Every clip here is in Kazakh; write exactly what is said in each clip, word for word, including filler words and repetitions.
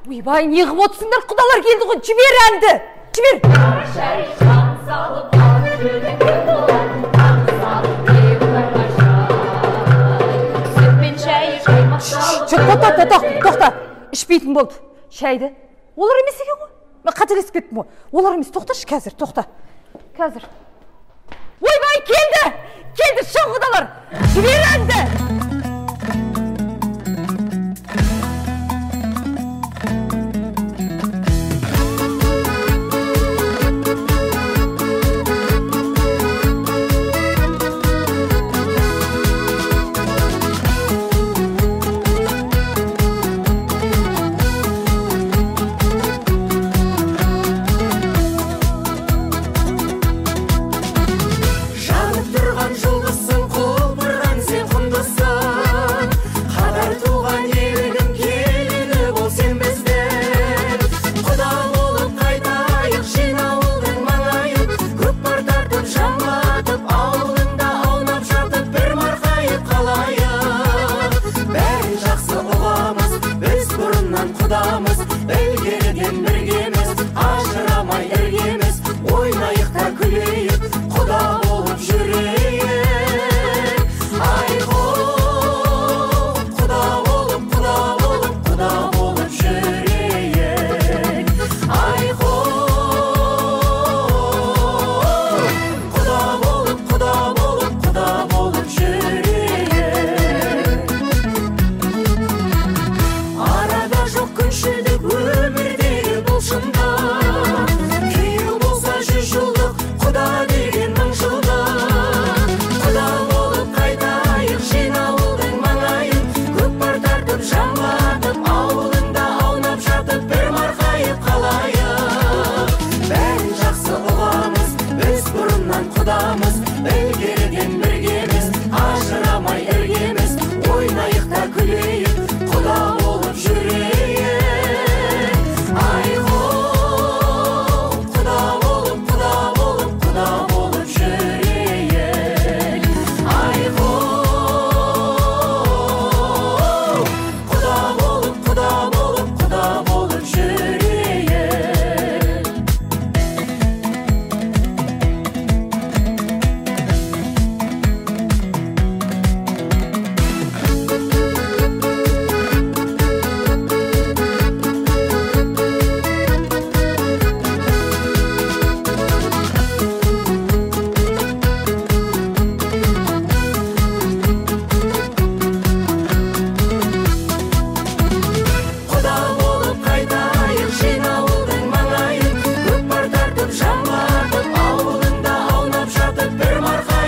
Ойбай, не қып отырсыңдар, құдалар келді ғой, жібер әнді, жібер. Шай қан салып, алып жүрген күн болады, қан салып, ебілер қашай. Сүт пен шай қаймақ салып. Тоқта, тоқта, тоқта, ішпейтін болды. Шайды, олар емес екен ғой. Мен қателесіп кеттім ғой. Олар емес, тоқташы қазір, тоқта. Қазір. Ойбай, келді, келді, шын құдалар, жібер әнді.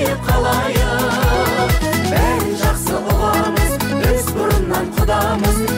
Құдамыз